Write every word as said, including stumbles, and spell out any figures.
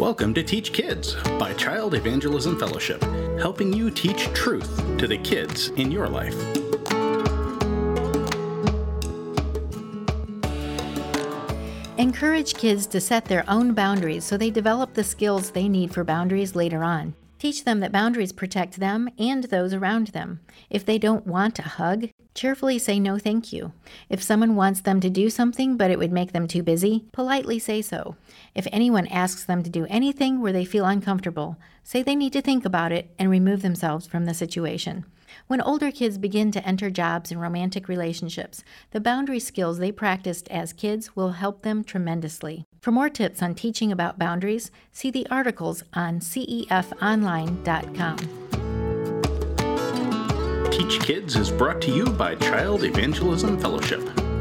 Welcome to Teach Kids by Child Evangelism Fellowship, helping you teach truth to the kids in your life. Encourage kids to set their own boundaries so they develop the skills they need for boundaries later on. Teach them that boundaries protect them and those around them. If they don't want a hug, cheerfully say no thank you. If someone wants them to do something but it would make them too busy, politely say so. If anyone asks them to do anything where they feel uncomfortable, say they need to think about it and remove themselves from the situation. When older kids begin to enter jobs and romantic relationships, the boundary skills they practiced as kids will help them tremendously. For more tips on teaching about boundaries, see the articles on C E F online dot com. Teach Kids is brought to you by Child Evangelism Fellowship.